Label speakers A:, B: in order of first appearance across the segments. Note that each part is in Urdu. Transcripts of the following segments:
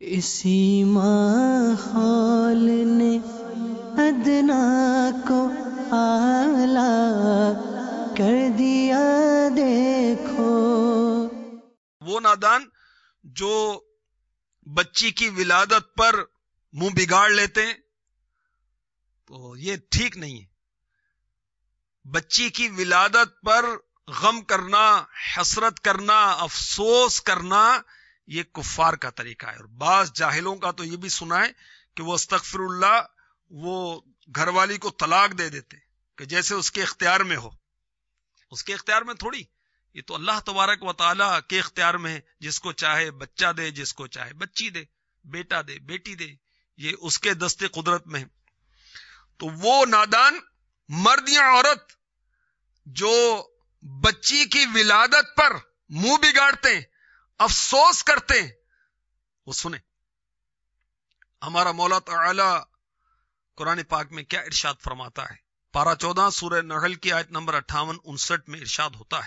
A: اسی ماحول نے ادنا کو اعلیٰ کر دیا دیکھو۔
B: وہ نادان جو بچی کی ولادت پر منہ بگاڑ لیتے ہیں تو یہ ٹھیک نہیں ہے۔ بچی کی ولادت پر غم کرنا، حسرت کرنا، افسوس کرنا یہ کفار کا طریقہ ہے۔ اور بعض جاہلوں کا تو یہ بھی سنا ہے کہ وہ استغفر اللہ وہ گھر والی کو طلاق دے دیتے کہ جیسے اس کے اختیار میں ہو۔ اس کے اختیار میں تھوڑی، یہ تو اللہ تبارک و تعالی کے اختیار میں ہے۔ جس کو چاہے بچہ دے، جس کو چاہے بچی دے، بیٹا دے، بیٹی دے، یہ اس کے دست قدرت میں ہے۔ تو وہ نادان مرد یا عورت جو بچی کی ولادت پر منہ بگاڑتے ہیں، افسوس کرتے ہیں، وہ سنیں ہمارا مولا تعالی قرآن پاک میں کیا ارشاد فرماتا ہے۔ پارہ 14 سورہ نحل کی آیت نمبر 58-59 میں ارشاد ہوتا ہے،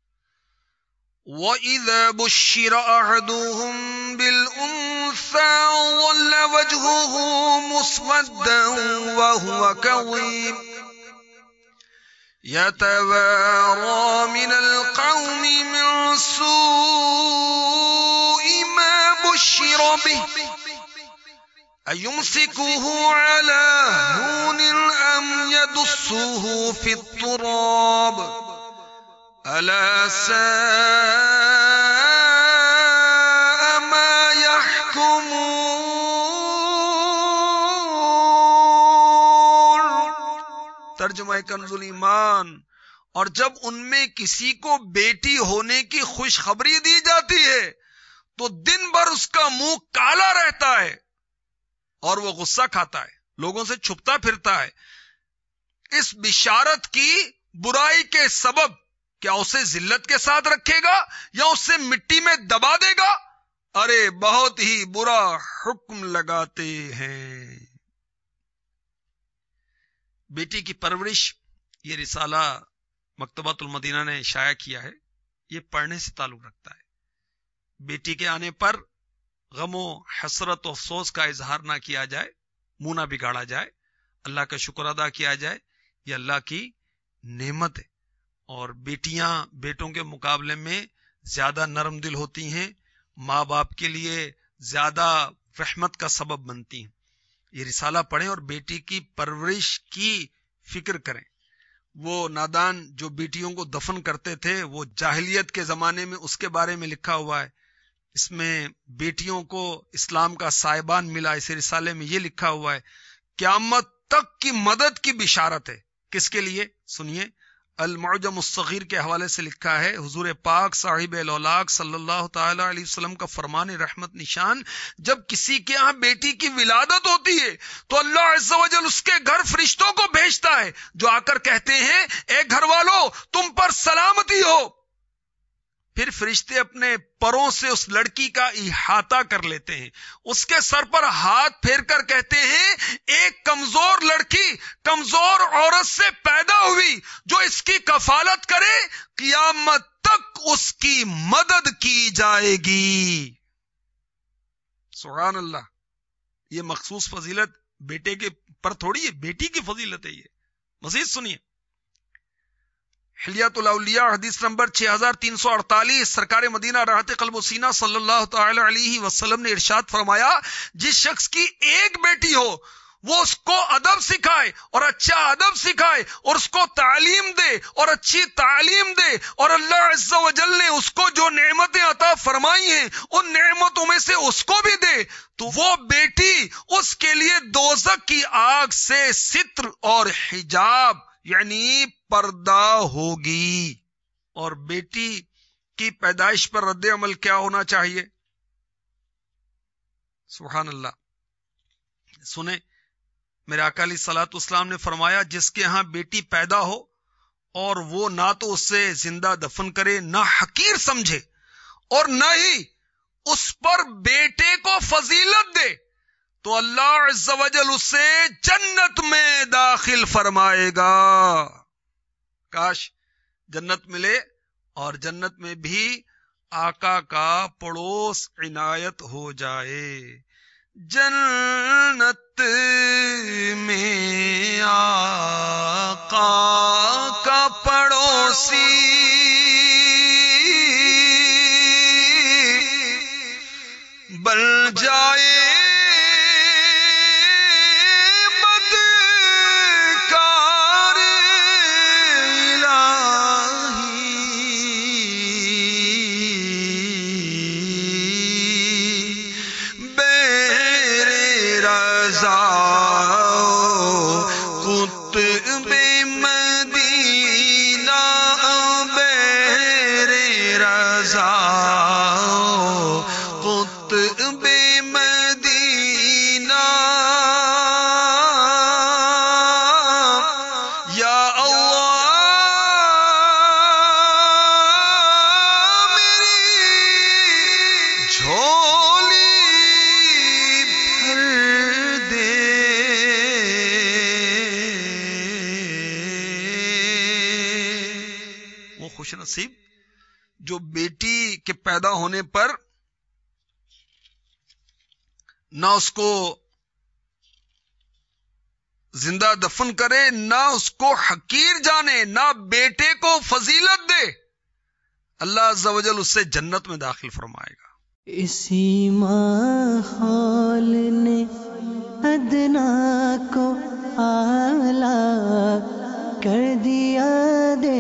B: وَإِذَا بُشِّرَ أَحَدُهُم بِالْأُنثَىٰ ظَلَّ وَجْهُهُ مُسْوَدًّا وَهُوَ كَظِيمٌ يَتَوَارَىٰ مِنَ الْقَوْمِ مِن سُوءِ مَا بُشِّرَ بِهِ أَيُمْسِكُهُ عَلَىٰ هُونٍ أَمْ يَدُسُّهُ فِي التُّرَابِ أَلَا سَاءَ مَا يَحْكُمُونَ۔ ترجمہ کنز الایمان، اور جب ان میں کسی کو بیٹی ہونے کی خوشخبری دی جاتی ہے تو دن بھر اس کا منہ کالا رہتا ہے اور وہ غصہ کھاتا ہے، لوگوں سے چھپتا پھرتا ہے۔ اس بشارت کی برائی کے سبب کیا اسے ذلت کے ساتھ رکھے گا یا اسے مٹی میں دبا دے گا؟ ارے بہت ہی برا حکم لگاتے ہیں۔ بیٹی کی پرورش، یہ رسالہ مکتبۃ المدینہ نے شائع کیا ہے، یہ پڑھنے سے تعلق رکھتا ہے۔ بیٹی کے آنے پر غم و حسرت و افسوس کا اظہار نہ کیا جائے، منہ نہ بگاڑا جائے، اللہ کا شکر ادا کیا جائے، یہ اللہ کی نعمت ہے۔ اور بیٹیاں بیٹوں کے مقابلے میں زیادہ نرم دل ہوتی ہیں، ماں باپ کے لیے زیادہ رحمت کا سبب بنتی ہیں۔ یہ رسالہ پڑھیں اور بیٹی کی پرورش کی فکر کریں۔ وہ نادان جو بیٹیوں کو دفن کرتے تھے، وہ جاہلیت کے زمانے میں اس کے بارے میں لکھا ہوا ہے۔ اس میں بیٹیوں کو اسلام کا سائبان ملا۔ اس رسالے میں یہ لکھا ہوا ہے، قیامت تک کی مدد کی بشارت ہے۔ کس کے لیے؟ سنیے، المعجم الصغیر کے حوالے سے لکھا ہے، حضور پاک صاحب الاولاق صلی اللہ تعالی علیہ وسلم کا فرمان رحمت نشان، جب کسی کے ہاں بیٹی کی ولادت ہوتی ہے تو اللہ عز و جل اس کے گھر فرشتوں کو بھیجتا ہے جو آ کر کہتے ہیں، اے گھر والو تم پر سلامتی ہو۔ پھر فرشتے اپنے پروں سے اس لڑکی کا احاطہ کر لیتے ہیں، اس کے سر پر ہاتھ پھیر کر کہتے ہیں، ایک کمزور لڑکی کمزور عورت سے پیدا ہوئی، جو اس کی کفالت کرے قیامت تک اس کی مدد کی جائے گی۔ سبحان اللہ۔ یہ مخصوص فضیلت بیٹے کے پر تھوڑی ہے، بیٹی کی فضیلت ہے یہ۔ مزید سنیے، حلیات الاولیاء حدیث نمبر 6348، سرکار مدینہ راحت قلب و سینہ صلی اللہ تعالی علیہ وسلم نے ارشاد فرمایا، جس شخص کی ایک بیٹی ہو وہ اس کو ادب سکھائے اور اچھا ادب سکھائے اور اس کو تعلیم دے اور اچھی تعلیم دے، اور اللہ عز و جل نے اس کو جو نعمتیں عطا فرمائی ہیں ان نعمتوں میں سے اس کو بھی دے، تو وہ بیٹی اس کے لیے دوزخ کی آگ سے ستر اور حجاب یعنی پردہ ہوگی۔ اور بیٹی کی پیدائش پر رد عمل کیا ہونا چاہیے؟ سبحان اللہ۔ سنیں، میرے آقا علیہ الصلوۃ والسلام نے فرمایا، جس کے ہاں بیٹی پیدا ہو اور وہ نہ تو اسے زندہ دفن کرے، نہ حقیر سمجھے، اور نہ ہی اس پر بیٹے کو فضیلت دے، تو اللہ عز و جل اسے جنت میں داخل فرمائے گا۔ کاش جنت ملے اور جنت میں بھی آقا کا پڑوس عنایت ہو جائے، جنت میں آقا کا پڑوسی بن جائے، خوش نصیب جو بیٹی کے پیدا ہونے پر نہ اس کو زندہ دفن کرے، نہ اس کو حقیر جانے، نہ بیٹے کو فضیلت دے، اللہ عز و جل اس سے جنت میں داخل فرمائے گا۔
A: اسی ماحول نے ادنا کو اعلیٰ کر دیا دے